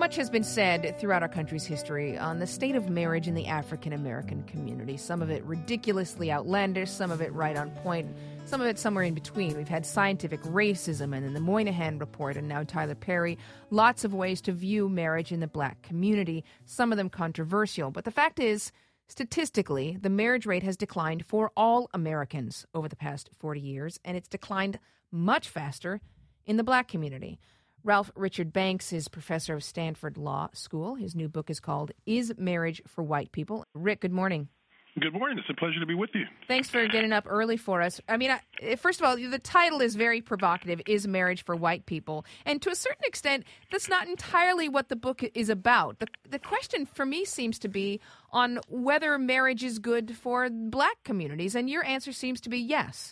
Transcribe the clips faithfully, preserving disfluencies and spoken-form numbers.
Much has been said throughout our country's history on the state of marriage in the African American community. Some of it ridiculously outlandish, some of it right on point, some of it somewhere in between. We've had scientific racism and then the Moynihan Report and now Tyler Perry. Lots of ways to view marriage in the black community, some of them controversial. But the fact is, statistically, the marriage rate has declined for all Americans over the past forty years, and it's declined much faster in the black community. Ralph Richard Banks is professor of Stanford Law School. His new book is called Is Marriage for White People? Rick, good morning. Good morning. It's a pleasure to be with you. Thanks for getting up early for us. I mean, I, first of all, the title is very provocative, Is Marriage for White People? And to a certain extent, that's not entirely what the book is about. The, the question for me seems to be on whether marriage is good for black communities, and your answer seems to be yes.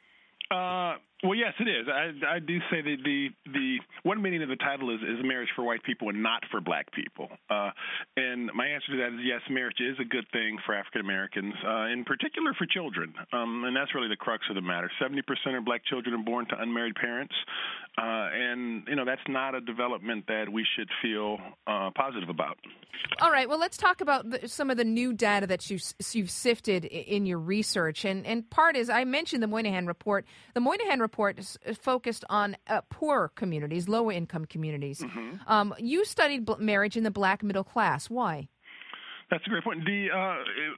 Uh, well, yes, it is. I, I do say that the the one meaning of the title is, is marriage for white people and not for black people. Uh, and my answer to that is yes, marriage is a good thing for African Americans, uh, in particular for children. Um, and that's really the crux of the matter. seventy percent of black children are born to unmarried parents. Uh, and, you know, that's not a development that we should feel uh, positive about. All right. Well, let's talk about the, some of the new data that you've, you've sifted in your research. And, and part is, I mentioned the Moynihan Report. The Moynihan Report is focused on uh, poor communities, lower-income communities. Mm-hmm. Um, you studied b- marriage in the black middle class. Why? That's a great point. The, uh,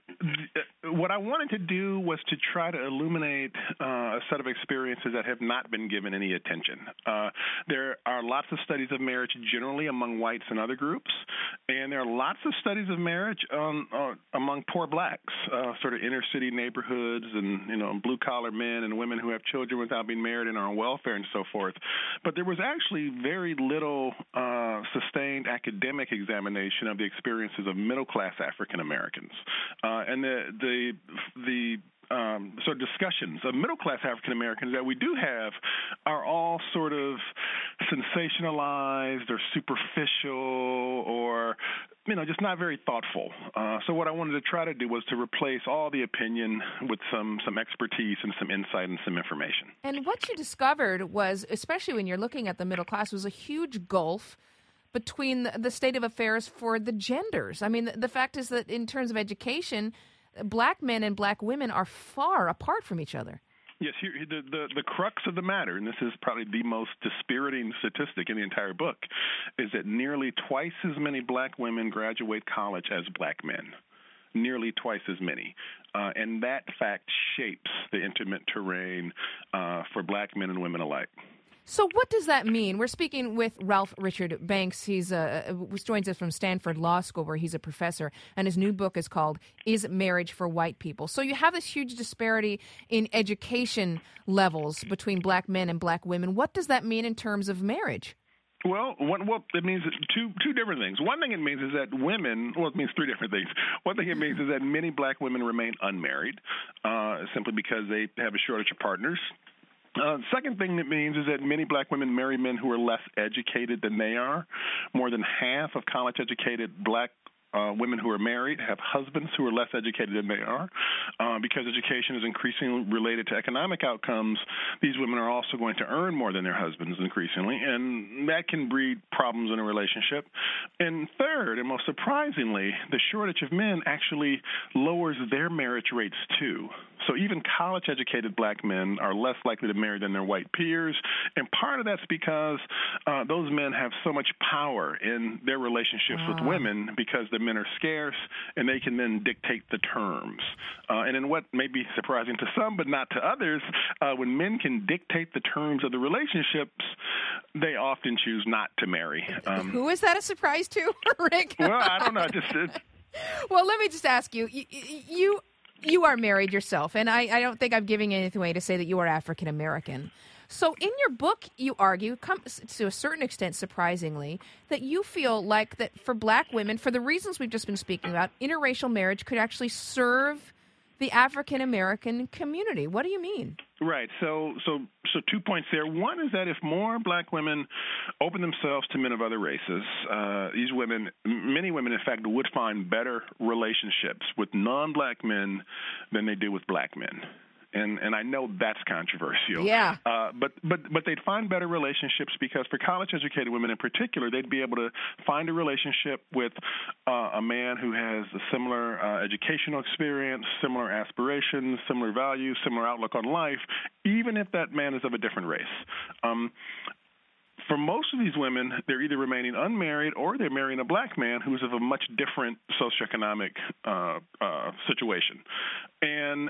the, what I wanted to do was to try to illuminate uh, a set of experiences that have not been given any attention. Uh, there are lots of studies of marriage generally among whites and other groups, and there are lots of studies of marriage um, uh, among poor blacks, uh, sort of inner city neighborhoods and, you know, blue collar men and women who have children without being married and are on welfare and so forth. But there was actually very little uh, sustained academic examination of the experiences of middle class African Americans, uh, and the the the um, sort of discussions of middle class African Americans that we do have are all sort of sensationalized or superficial or, you know, just not very thoughtful. Uh, so what I wanted to try to do was to replace all the opinion with some some expertise and some insight and some information. And what you discovered was, especially when you're looking at the middle class, was a huge gulf between the state of affairs for the genders. I mean, the, the fact is that in terms of education, black men and black women are far apart from each other. Yes, here, the, the the crux of the matter, and this is probably the most dispiriting statistic in the entire book, is that nearly twice as many black women graduate college as black men. Nearly twice as many. Uh, and that fact shapes the intimate terrain uh, for black men and women alike. So what does that mean? We're speaking with Ralph Richard Banks. He's uh, joins us from Stanford Law School, where he's a professor, and his new book is called Is Marriage for White People? So you have this huge disparity in education levels between black men and black women. What does that mean in terms of marriage? Well, one, well, it means two two different things. One thing it means is that women, well, it means three different things. One thing it means is that many black women remain unmarried uh, simply because they have a shortage of partners. Uh, second thing it means is that many black women marry men who are less educated than they are. More than half of college-educated black Uh, women who are married have husbands who are less educated than they are. Uh, because education is increasingly related to economic outcomes, these women are also going to earn more than their husbands increasingly, and that can breed problems in a relationship. And third, and most surprisingly, the shortage of men actually lowers their marriage rates too. So even college-educated black men are less likely to marry than their white peers, and part of that's because uh, those men have so much power in their relationships uh. with women because the men are scarce, and they can then dictate the terms. Uh, and in what may be surprising to some but not to others, uh, when men can dictate the terms of the relationships, they often choose not to marry. Um, Who is that a surprise to, Rick? Well, I don't know. Just it, Well, let me just ask you, you, you You are married yourself, and I, I don't think I'm giving anything away to say that you are African American. So in your book, you argue, come, to a certain extent surprisingly, that you feel like that for black women, for the reasons we've just been speaking about, interracial marriage could actually serve the African American community. What do you mean? Right. So, so, so two points there. One is that if more black women open themselves to men of other races, uh, these women, many women, in fact, would find better relationships with non-black men than they do with black men. And and I know that's controversial. Yeah. Uh, but but but they'd find better relationships because for college-educated women in particular, they'd be able to find a relationship with uh, a man who has a similar uh, educational experience, similar aspirations, similar values, similar outlook on life, even if that man is of a different race. Um, For most of these women, they're either remaining unmarried or they're marrying a black man who's of a much different socioeconomic uh, uh, situation. And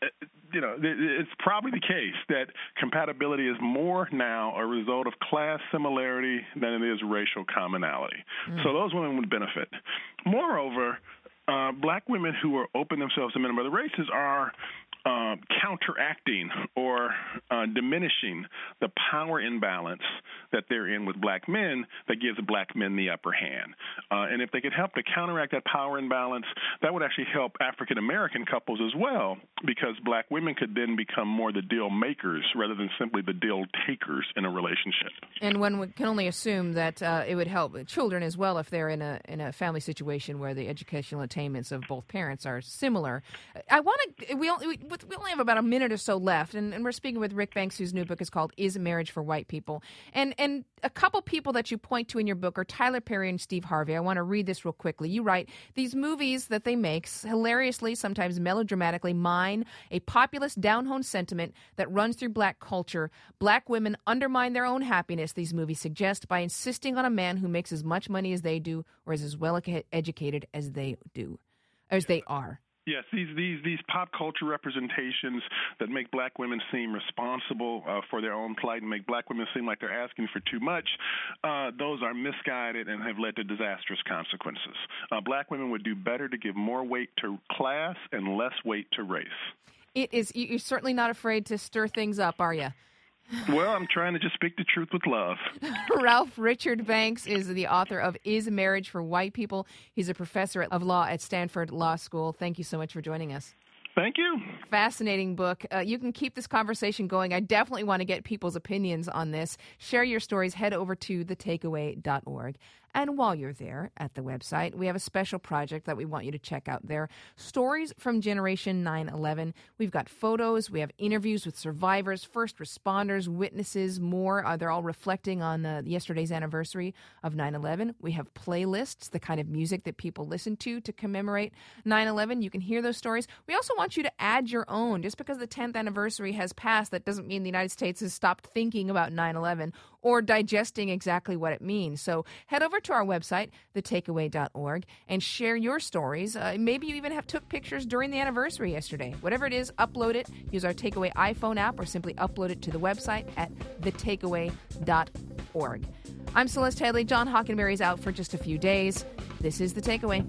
you know, it's probably the case that compatibility is more now a result of class similarity than it is racial commonality. Mm. So those women would benefit. Moreover, uh, black women who are open themselves to men of other races are uh, counteracting or uh, diminishing the power imbalance that they're in with black men that gives black men the upper hand. Uh, and if they could help to counteract that power imbalance, that would actually help African-American couples as well, because black women could then become more the deal makers rather than simply the deal takers in a relationship. And one can only assume that uh, it would help children as well if they're in a in a family situation where the educational attainments of both parents are similar. I want to, we only, we, we only have about a minute or so left, and, and we're speaking with Rick Banks, whose new book is called Is Marriage for White People? And And a couple people that you point to in your book are Tyler Perry and Steve Harvey. I want to read this real quickly. You write, these movies that they make, hilariously, sometimes melodramatically, mine a populist down-home sentiment that runs through black culture. Black women undermine their own happiness, these movies suggest, by insisting on a man who makes as much money as they do or is as well educated as they do, as they are. Yes, these these these pop culture representations that make black women seem responsible uh, for their own plight and make black women seem like they're asking for too much, uh, those are misguided and have led to disastrous consequences. Uh, black women would do better to give more weight to class and less weight to race. It is. You're certainly not afraid to stir things up, are you? Well, I'm trying to just speak the truth with love. Ralph Richard Banks is the author of Is Marriage for White People? He's a professor of law at Stanford Law School. Thank you so much for joining us. Thank you. Fascinating book. Uh, you can keep this conversation going. I definitely want to get people's opinions on this. Share your stories. Head over to the takeaway dot org. And while you're there at the website, we have a special project that we want you to check out there. Stories from Generation nine eleven. We've got photos. We have interviews with survivors, first responders, witnesses, more. Uh, they're all reflecting on uh, yesterday's anniversary of nine eleven. We have playlists, the kind of music that people listen to to commemorate nine eleven. You can hear those stories. We also want you to add your own. Just because the tenth anniversary has passed, that doesn't mean the United States has stopped thinking about nine eleven or digesting exactly what it means. So head over to our website, the takeaway dot org, and share your stories. Uh, maybe you even have took pictures during the anniversary yesterday. Whatever it is, upload it. Use our Takeaway iPhone app or simply upload it to the website at the takeaway dot org. I'm Celeste Headley. John Hockenberry is out for just a few days. This is The Takeaway.